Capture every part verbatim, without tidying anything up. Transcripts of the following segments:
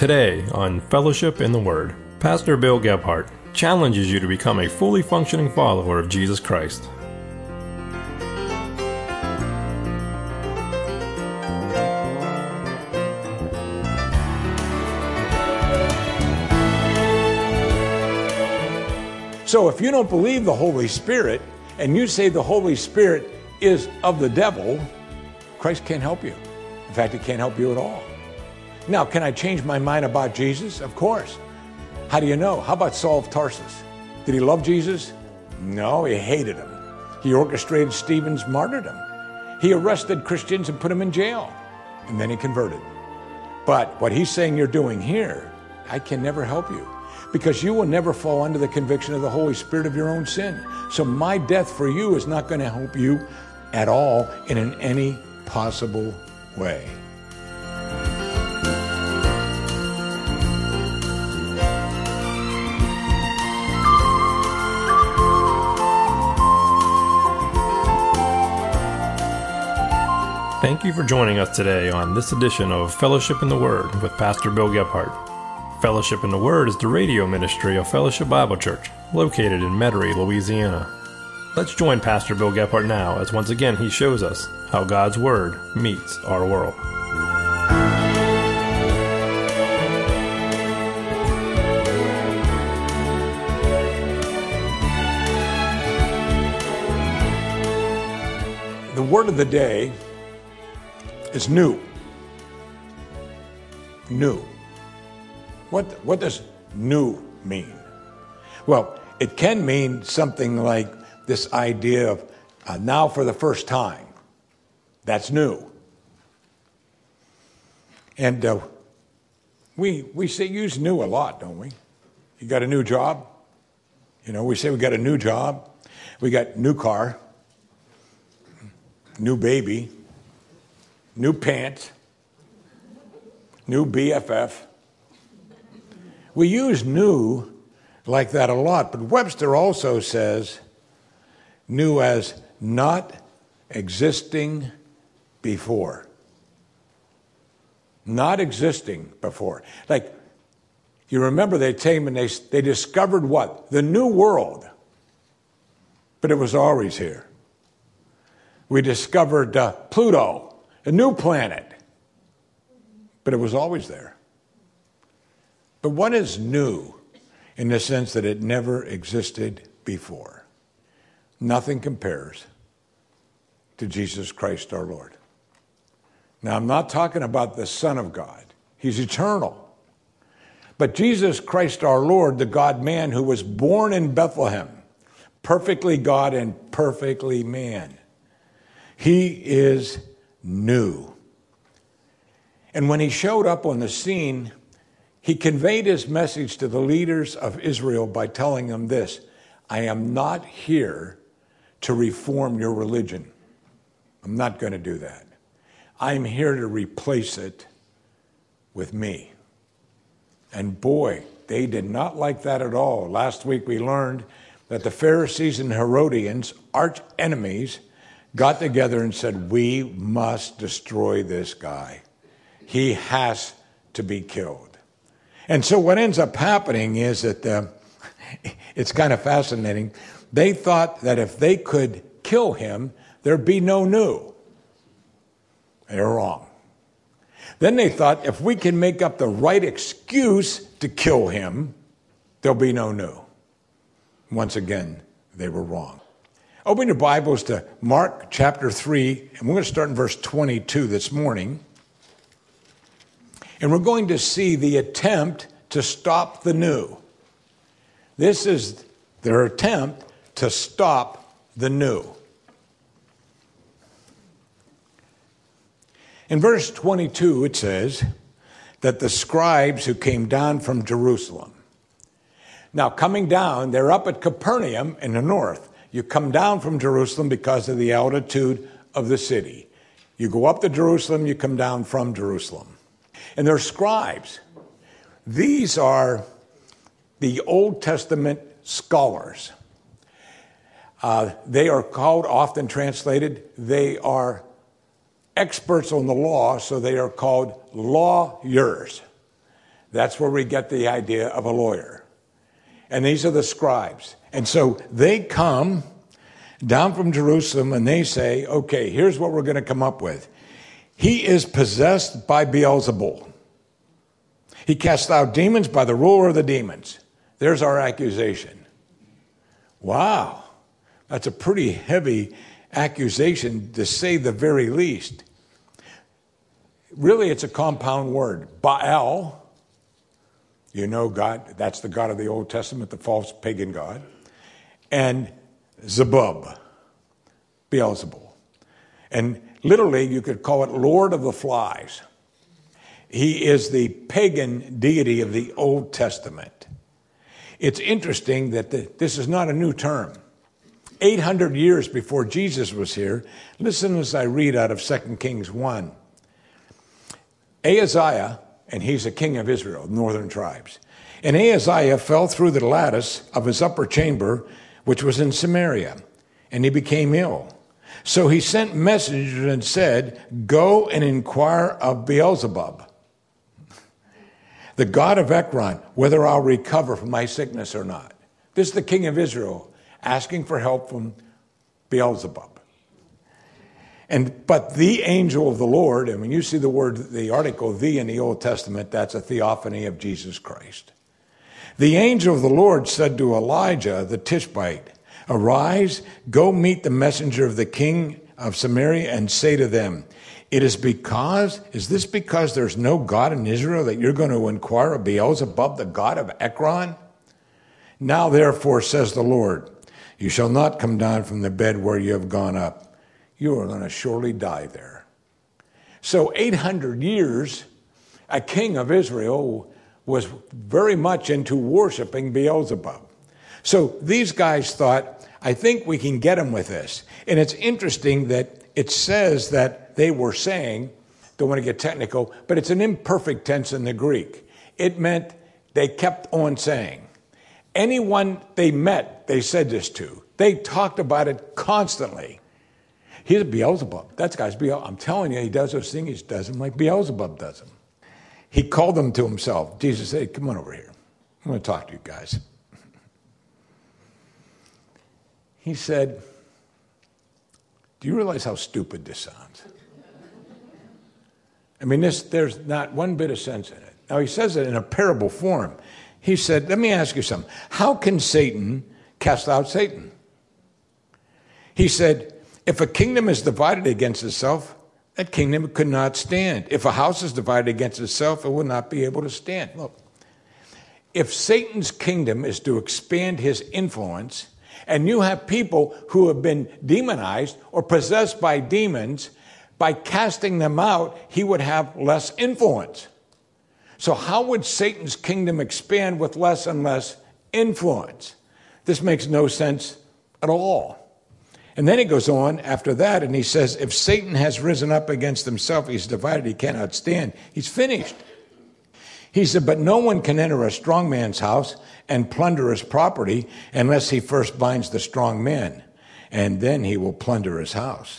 Today on Fellowship in the Word, Pastor Bill Gebhardt challenges you to become a fully functioning follower of Jesus Christ. So if you don't believe the Holy Spirit and you say the Holy Spirit is of the devil, Christ can't help you. In fact, he can't help you at all. Now, can I change my mind about Jesus? Of course. How do you know? How about Saul of Tarsus? Did he love Jesus? No, he hated him. He orchestrated Stephen's martyrdom. He arrested Christians and put them in jail. And then he converted. But what he's saying you're doing here, I can never help you. Because you will never fall under the conviction of the Holy Spirit of your own sin. So my death for you is not going to help you at all and in any possible way. Thank you for joining us today on this edition of Fellowship in the Word with Pastor Bill Gebhardt. Fellowship in the Word is the radio ministry of Fellowship Bible Church, located in Metairie, Louisiana. Let's join Pastor Bill Gebhardt now as once again he shows us how God's Word meets our world. The word of the day is new. New. What, what does new mean? Well, it can mean something like this idea of uh, now for the first time. That's new. And uh, we we say use new a lot, don't we? You got a new job? You know, we say we got a new job. We got new car, new baby, new pants, new B F F. We use new like that a lot, but Webster also says new as not existing before. Not existing before. Like, you remember they came and they, they discovered what? The new world. But it was always here. We discovered uh, Pluto, a new planet. But it was always there. But what is new in the sense that it never existed before? Nothing compares to Jesus Christ our Lord. Now, I'm not talking about the Son of God. He's eternal. But Jesus Christ our Lord, the God-man who was born in Bethlehem, perfectly God and perfectly man, he is new. And when he showed up on the scene, he conveyed his message to the leaders of Israel by telling them this: I am not here to reform your religion. I'm not going to do that. I'm here to replace it with me. And boy, they did not like that at all. Last week we learned that the Pharisees and Herodians, arch enemies, got together and said, we must destroy this guy. He has to be killed. And so what ends up happening is that uh, it's kind of fascinating. They thought that if they could kill him, there'd be no new. They were wrong. Then they thought if we can make up the right excuse to kill him, there'll be no new. Once again, they were wrong. Open your Bibles to Mark chapter three, and we're going to start in verse twenty-two this morning. And we're going to see the attempt to stop the new. This is their attempt to stop the new. In verse twenty-two, it says that the scribes who came down from Jerusalem. Now, coming down, they're up at Capernaum in the north. You come down from Jerusalem because of the altitude of the city. You go up to Jerusalem, you come down from Jerusalem. And they're scribes. These are the Old Testament scholars. Uh, they are called, often translated, they are experts on the law, so they are called lawyers. That's where we get the idea of a lawyer. And these are the scribes. And so they come down from Jerusalem and they say, okay, here's what we're going to come up with. He is possessed by Beelzebul. He casts out demons by the ruler of the demons. There's our accusation. Wow. That's a pretty heavy accusation, to say the very least. Really, it's a compound word. Baal, you know God, that's the God of the Old Testament, the false pagan god. And Zebub, Beelzebul. And literally, you could call it Lord of the Flies. He is the pagan deity of the Old Testament. It's interesting that the, this is not a new term. eight hundred years before Jesus was here, listen as I read out of Second Kings one. Ahaziah, and he's a king of Israel, northern tribes. And Ahaziah fell through the lattice of his upper chamber, which was in Samaria, and he became ill. So he sent messengers and said, go and inquire of Beelzebub, the god of Ekron, whether I'll recover from my sickness or not. This is the king of Israel asking for help from Beelzebub. And but the angel of the Lord, and when you see the word, the article "the" in the Old Testament, that's a theophany of Jesus Christ. The angel of the Lord said to Elijah the Tishbite, arise, go meet the messenger of the king of Samaria and say to them, it is because, is this because there's no God in Israel that you're going to inquire of Beelzebub, the god of Ekron? Now therefore, says the Lord, you shall not come down from the bed where you have gone up. You are going to surely die there. So eight hundred years, a king of Israel was very much into worshiping Beelzebub. So these guys thought, I think we can get him with this. And it's interesting that it says that they were saying, don't want to get technical, but it's an imperfect tense in the Greek. It meant they kept on saying. Anyone they met, they said this to. They talked about it constantly. He's a Beelzebub. That guy's Beelzebub. I'm telling you, he does those things. He does them like Beelzebub does them. He called them to himself. Jesus said, come on over here. I'm going to talk to you guys. He said, do you realize how stupid this sounds? I mean, this, there's not one bit of sense in it. Now, he says it in a parable form. He said, let me ask you something. How can Satan cast out Satan? He said, if a kingdom is divided against itself, that kingdom could not stand. If a house is divided against itself, it will not be able to stand. Look, if Satan's kingdom is to expand his influence, and you have people who have been demonized or possessed by demons, by casting them out, he would have less influence. So how would Satan's kingdom expand with less and less influence? This makes no sense at all. And then he goes on after that and he says, if Satan has risen up against himself, he's divided, he cannot stand. He's finished. He said, but no one can enter a strong man's house and plunder his property unless he first binds the strong man, and then he will plunder his house.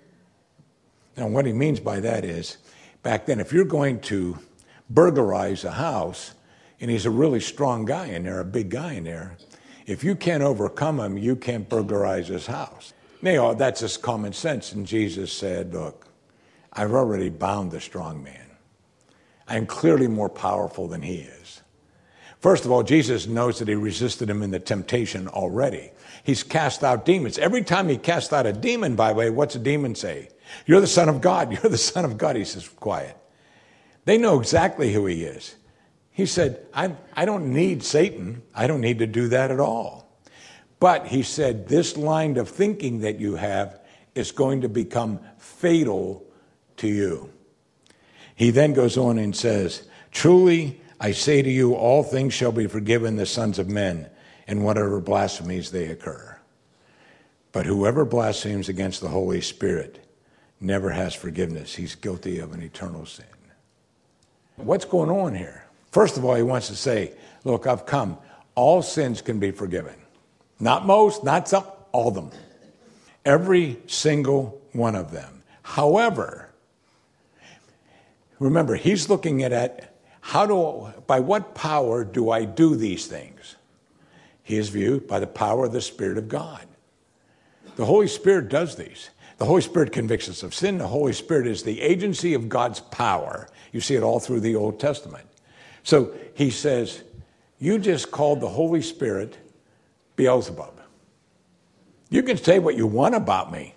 Now, what he means by that is, back then, if you're going to burglarize a house, and he's a really strong guy in there, a big guy in there, if you can't overcome him, you can't burglarize his house. Now, that's just common sense. And Jesus said, look, I've already bound the strong man. I'm clearly more powerful than he is. First of all, Jesus knows that he resisted him in the temptation already. He's cast out demons. Every time he casts out a demon, by the way, what's a demon say? You're the Son of God. You're the Son of God. He says, quiet. They know exactly who he is. He said, I, I don't need Satan. I don't need to do that at all. But he said, this line of thinking that you have is going to become fatal to you. He then goes on and says, truly, I say to you, all things shall be forgiven the sons of men, and whatever blasphemies they occur. But whoever blasphemes against the Holy Spirit never has forgiveness. He's guilty of an eternal sin. What's going on here? First of all, he wants to say, look, I've come. All sins can be forgiven. Not most, not some, all of them. Every single one of them. However, remember, he's looking at, at How do, by what power do I do these things? His view, by the power of the Spirit of God. The Holy Spirit does these. The Holy Spirit convicts us of sin. The Holy Spirit is the agency of God's power. You see it all through the Old Testament. So he says, you just called the Holy Spirit Beelzebub. You can say what you want about me.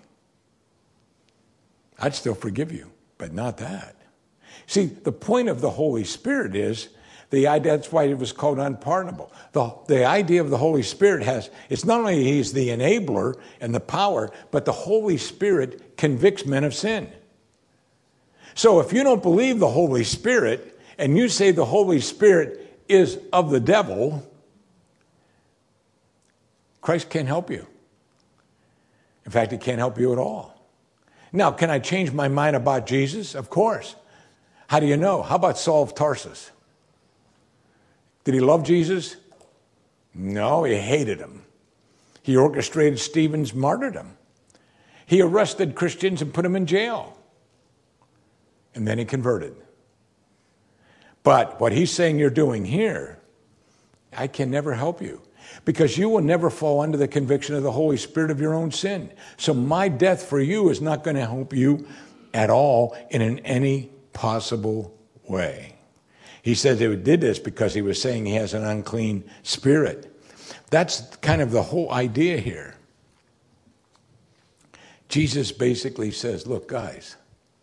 I'd still forgive you, but not that. See, the point of the Holy Spirit is, the idea, that's why it was called unpardonable. The, the idea of the Holy Spirit has, it's not only he's the enabler and the power, but the Holy Spirit convicts men of sin. So if you don't believe the Holy Spirit, and you say the Holy Spirit is of the devil, Christ can't help you. In fact, he can't help you at all. Now, can I change my mind about Jesus? Of course. How do you know? How about Saul of Tarsus? Did he love Jesus? No, he hated him. He orchestrated Stephen's martyrdom. He arrested Christians and put them in jail. And then he converted. But what he's saying you're doing here, I can never help you. Because you will never fall under the conviction of the Holy Spirit of your own sin. So my death for you is not going to help you at all in an any possible way. He said he did this because he was saying he has an unclean spirit. That's kind of the whole idea here. Jesus basically says, look, guys,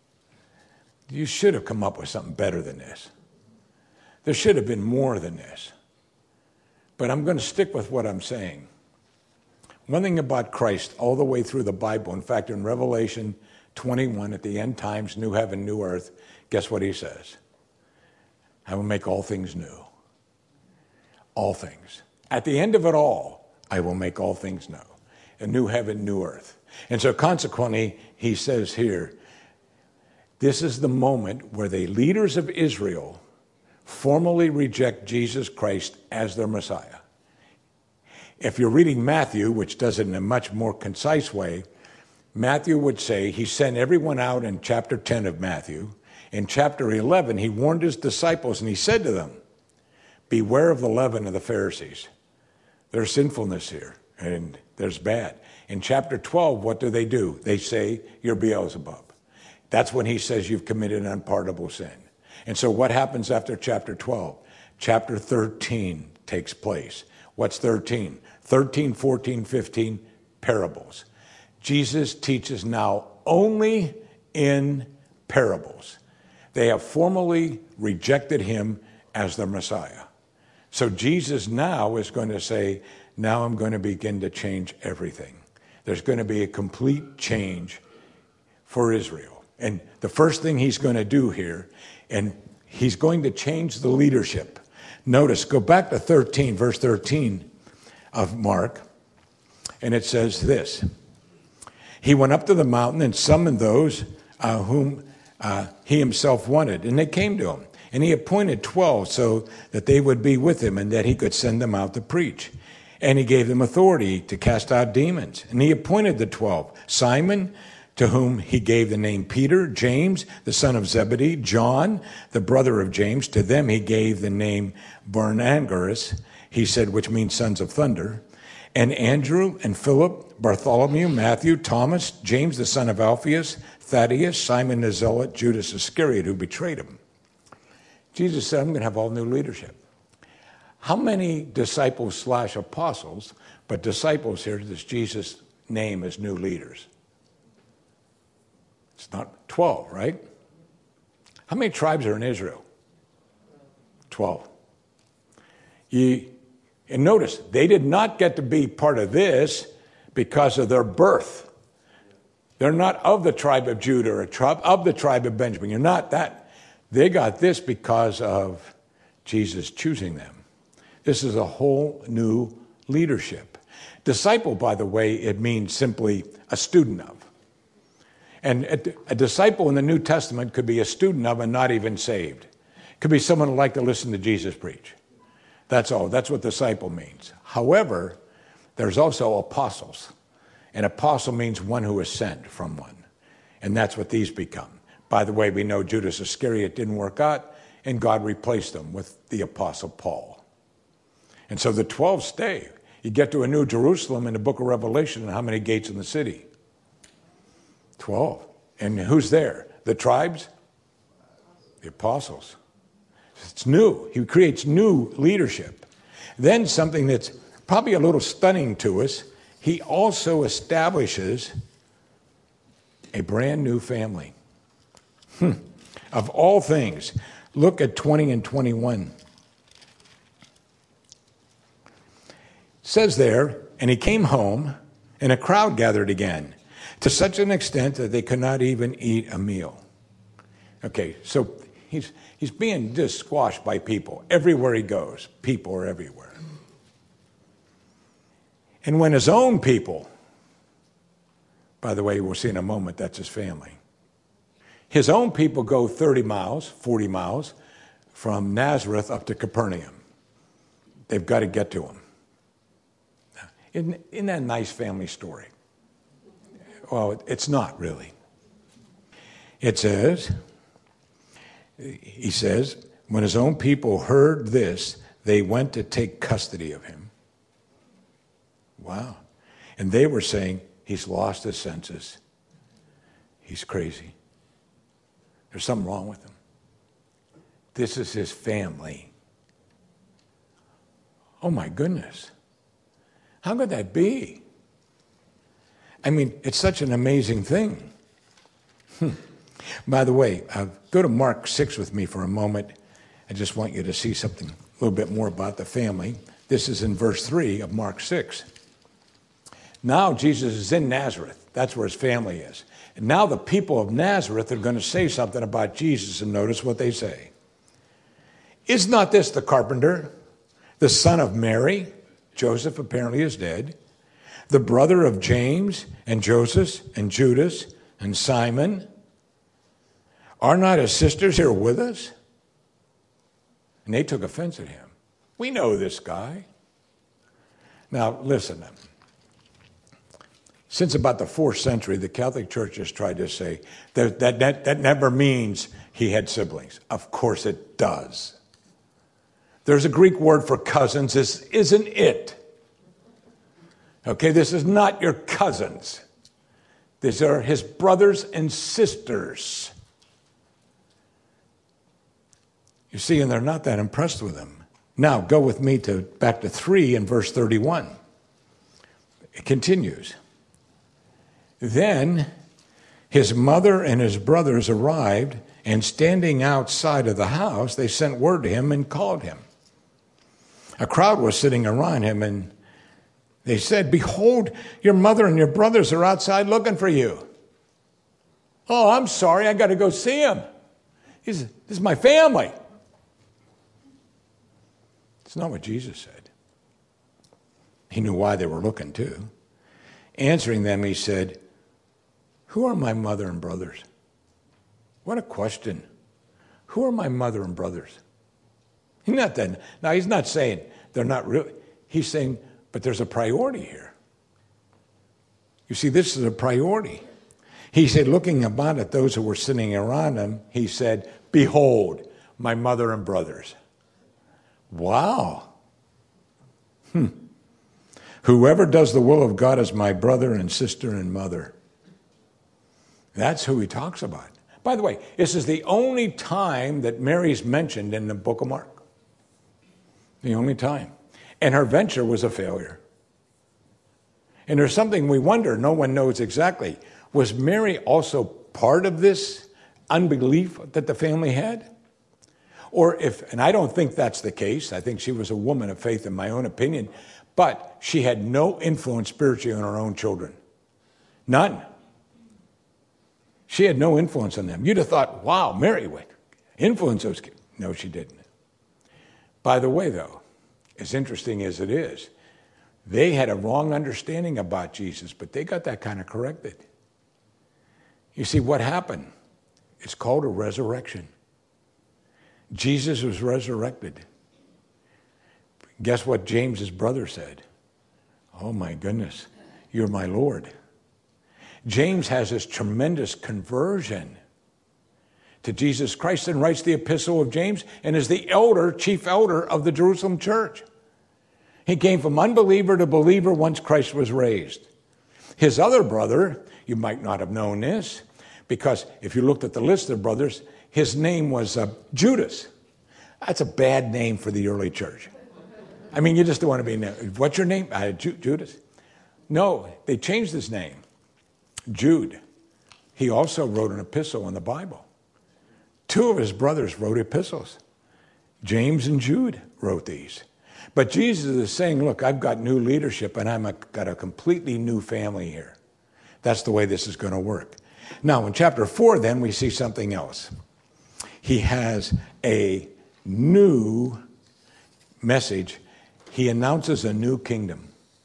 you should have come up with something better than this. There should have been more than this. But I'm going to stick with what I'm saying. One thing about Christ all the way through the Bible, in fact, in Revelation twenty-one, at the end times, new heaven, new earth, guess what he says? I will make all things new. All things. At the end of it all, I will make all things new. A new heaven, new earth. And so consequently, he says here, this is the moment where the leaders of Israel formally reject Jesus Christ as their Messiah. If you're reading Matthew, which does it in a much more concise way, Matthew would say he sent everyone out in chapter ten of Matthew. In chapter eleven, he warned his disciples and he said to them, beware of the leaven of the Pharisees. There's sinfulness here and there's bad. In chapter twelve, what do they do? They say, you're Beelzebub. That's when he says you've committed an unpardonable sin. And so what happens after chapter twelve? Chapter thirteen takes place. What's thirteen? thirteen, fourteen, fifteen, parables. Jesus teaches now only in parables. They have formally rejected him as their Messiah. So Jesus now is going to say, now I'm going to begin to change everything. There's going to be a complete change for Israel. And the first thing he's going to do here, and he's going to change the leadership. Notice, go back to thirteen, verse thirteen of Mark, and it says this. He went up to the mountain and summoned those uh, whom uh, he himself wanted, and they came to him. And he appointed twelve so that they would be with him and that he could send them out to preach. And he gave them authority to cast out demons. And he appointed the twelve, Simon, to whom he gave the name Peter, James, the son of Zebedee, John, the brother of James. To them he gave the name Boanerges, he said, which means sons of thunder. And Andrew and Philip, Bartholomew, Matthew, Thomas, James, the son of Alphaeus, Thaddeus, Simon the Zealot, Judas Iscariot, who betrayed him. Jesus said, I'm going to have all new leadership. How many disciples slash apostles, but disciples here, does Jesus name as new leaders? It's not twelve, right? How many tribes are in Israel? twelve. You, and notice, they did not get to be part of this because of their birth. They're not of the tribe of Judah or tribe of the tribe of Benjamin. You're not that. They got this because of Jesus choosing them. This is a whole new leadership. Disciple, by the way, it means simply a student of. And a, a disciple in the New Testament could be a student of and not even saved. It could be someone who liked to listen to Jesus preach. That's all. That's what disciple means. However, there's also apostles. An apostle means one who is sent from one. And that's what these become. By the way, we know Judas Iscariot didn't work out, and God replaced them with the Apostle Paul. And so the twelve stay. You get to a New Jerusalem in the book of Revelation, and how many gates in the city? Twelve. And who's there? The tribes? The apostles. It's new. He creates new leadership. Then something that's probably a little stunning to us, he also establishes a brand new family. Hmm. Of all things, look at twenty and twenty-one. It says there, and he came home, and a crowd gathered again, to such an extent that they could not even eat a meal. Okay, so he's he's being just squashed by people. Everywhere he goes, people are everywhere. And when his own people, by the way, we'll see in a moment, that's his family. His own people go thirty miles, forty miles, from Nazareth up to Capernaum. They've got to get to him. Isn't, isn't that a nice family story? Well, it's not really. It says, he says, when his own people heard this, they went to take custody of him. Wow. And they were saying, he's lost his senses. He's crazy. There's something wrong with him. This is his family. Oh my goodness. How could that be? I mean, it's such an amazing thing. Hmm. By the way, uh, go to Mark six with me for a moment. I just want you to see something a little bit more about the family. This is in verse three of Mark six. Now Jesus is in Nazareth. That's where his family is. And now the people of Nazareth are going to say something about Jesus, and notice what they say. Is not this the carpenter, the son of Mary? Joseph apparently is dead. The brother of James and Joseph and Judas and Simon? Are not his sisters here with us? And they took offense at him. We know this guy. Now, listen. Since about the fourth century, the Catholic Church has tried to say that that, that that never means he had siblings. Of course it does. There's a Greek word for cousins. This isn't it. Okay, this is not your cousins. These are his brothers and sisters. You see, and they're not that impressed with him. Now, go with me to back to three and verse thirty-one. It continues. Then his mother and his brothers arrived, and standing outside of the house, they sent word to him and called him. A crowd was sitting around him, and they said, behold, your mother and your brothers are outside looking for you. Oh, I'm sorry, I got to go see him. He said, this is my family. It's not what Jesus said. He knew why they were looking too. Answering them, he said, who are my mother and brothers? What a question. Who are my mother and brothers? He's not that. Now, he's not saying they're not real. He's saying, but there's a priority here. You see, this is a priority. He said, looking about at those who were sitting around him, he said, behold, my mother and brothers. Wow. Hmm. Whoever does the will of God is my brother and sister and mother. That's who he talks about. By the way, this is the only time that Mary's mentioned in the book of Mark. The only time. And her venture was a failure. And there's something we wonder, no one knows exactly. Was Mary also part of this unbelief that the family had? Or if, and I don't think that's the case, I think she was a woman of faith in my own opinion, but she had no influence spiritually on her own children. None. She had no influence on them. You'd have thought, wow, Mary would influence those kids. No, she didn't. By the way, though, as interesting as it is, they had a wrong understanding about Jesus, but they got that kind of corrected. You see, what happened? It's called a resurrection. Jesus was resurrected. Guess what James's brother said? Oh my goodness, you're my Lord. James has this tremendous conversion. to Jesus Christ and writes the epistle of James and is the elder, chief elder of the Jerusalem church. He came from unbeliever to believer once Christ was raised. His other brother, you might not have known this, because if you looked at the list of brothers, his name was uh, Judas. That's a bad name for the early church. I mean, you just don't want to be named. What's your name? Uh, Ju- Judas? No, they changed his name. Jude. He also wrote an epistle in the Bible. Two of his brothers wrote epistles. James and Jude wrote these. But Jesus is saying, look, I've got new leadership and I've got a completely new family here. That's the way this is going to work. Now, in chapter four, then, we see something else. He has a new message. He announces a new kingdom.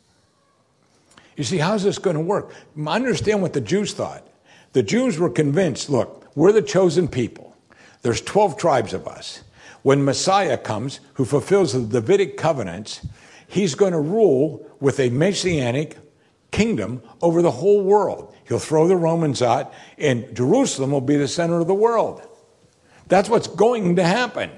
You see, how's this going to work? Understand what the Jews thought. The Jews were convinced, look, we're the chosen people. There's twelve tribes of us. When Messiah comes, who fulfills the Davidic covenants, he's going to rule with a messianic kingdom over the whole world. He'll throw the Romans out, and Jerusalem will be the center of the world. That's what's going to happen.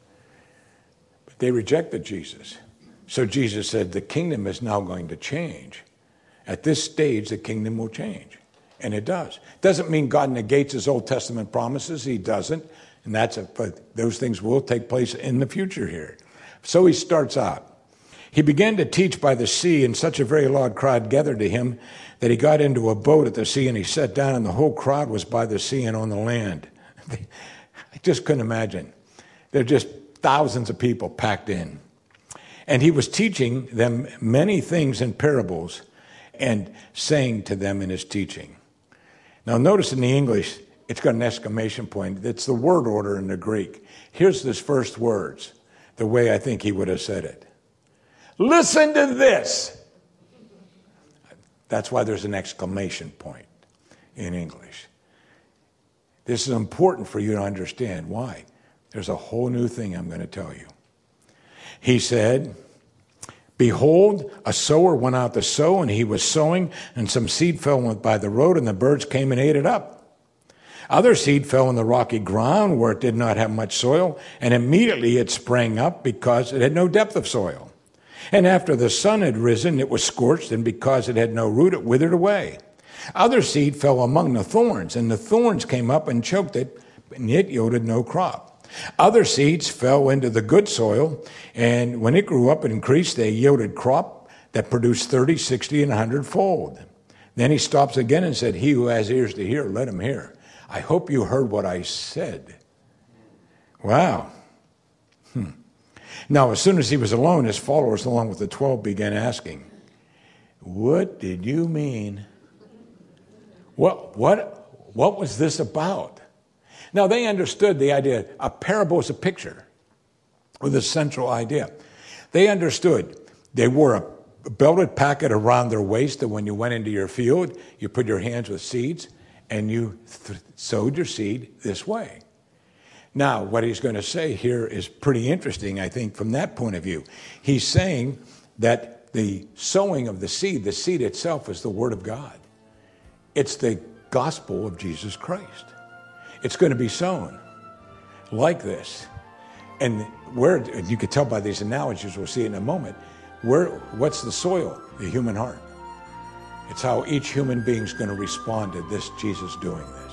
But they rejected Jesus. So Jesus said, the kingdom is now going to change. At this stage, the kingdom will change. And it does. Doesn't mean God negates his Old Testament promises. He doesn't. And that's a, but those things will take place in the future here. So he starts out. He began to teach by the sea, and such a very large crowd gathered to him that he got into a boat at the sea, and he sat down, and the whole crowd was by the sea and on the land. I just couldn't imagine. There are just thousands of people packed in. And he was teaching them many things in parables and saying to them in his teaching. Now notice in the English, it's got an exclamation point. It's the word order in the Greek. Here's his first words, the way I think he would have said it. Listen to this. That's why there's an exclamation point in English. This is important for you to understand. Why? There's a whole new thing I'm going to tell you. He said, behold, a sower went out to sow, and he was sowing, and some seed fell by the road, and the birds came and ate it up. Other seed fell in the rocky ground where it did not have much soil, and immediately it sprang up because it had no depth of soil. And after the sun had risen, it was scorched, and because it had no root, it withered away. Other seed fell among the thorns, and the thorns came up and choked it, and it yielded no crop. Other seeds fell into the good soil, and when it grew up and increased, they yielded crop that produced thirty, sixty, and a hundredfold. Then he stops again and said, he who has ears to hear, let him hear. I hope you heard what I said. Wow. Hmm. Now, as soon as he was alone, his followers, along with the twelve, began asking, what did you mean? What, what, what was this about? Now, they understood the idea. A parable is a picture with a central idea. They understood. They wore a belted packet around their waist that when you went into your field, you put your hands with seeds, and you th- sowed your seed this way. Now, what he's going to say here is pretty interesting, I think, from that point of view. He's saying that the sowing of the seed, the seed itself is the Word of God. It's the gospel of Jesus Christ. It's going to be sown like this. And where, you can tell by these analogies, we'll see in a moment, where, what's the soil? The human heart. It's how each human being is going to respond to this Jesus doing this.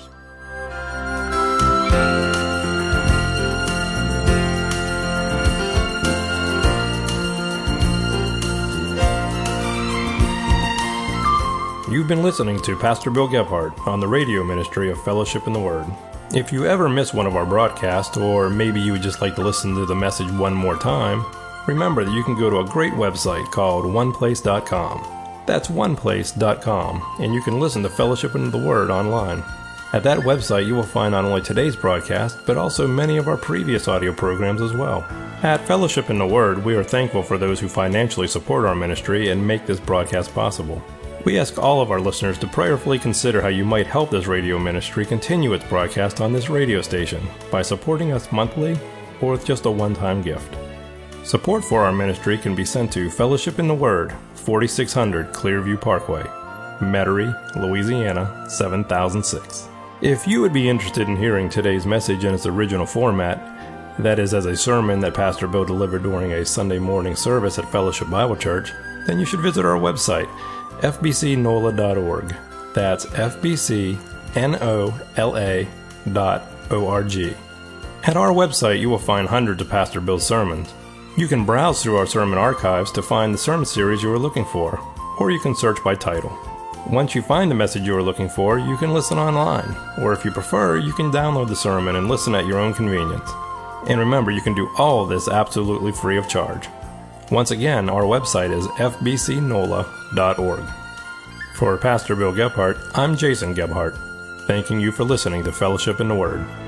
You've been listening to Pastor Bill Gebhardt on the radio ministry of Fellowship in the Word. If you ever miss one of our broadcasts, or maybe you would just like to listen to the message one more time, remember that you can go to a great website called one place dot com. That's one place dot com, and you can listen to Fellowship in the Word online. At that website, you will find not only today's broadcast, but also many of our previous audio programs as well. At Fellowship in the Word, we are thankful for those who financially support our ministry and make this broadcast possible. We ask all of our listeners to prayerfully consider how you might help this radio ministry continue its broadcast on this radio station by supporting us monthly or with just a one-time gift. Support for our ministry can be sent to Fellowship in the Word, forty-six hundred Clearview Parkway, Metairie, Louisiana, seven thousand six. If you would be interested in hearing today's message in its original format, that is as a sermon that Pastor Bill delivered during a Sunday morning service at Fellowship Bible Church, then you should visit our website, f b c nola dot org. That's f b c nola dot org. At our website, you will find hundreds of Pastor Bill's sermons. You can browse through our sermon archives to find the sermon series you are looking for, or you can search by title. Once you find the message you are looking for, you can listen online, or if you prefer, you can download the sermon and listen at your own convenience. And remember, you can do all of this absolutely free of charge. Once again, our website is f b c nola dot org. For Pastor Bill Gebhardt, I'm Jason Gebhardt, thanking you for listening to Fellowship in the Word.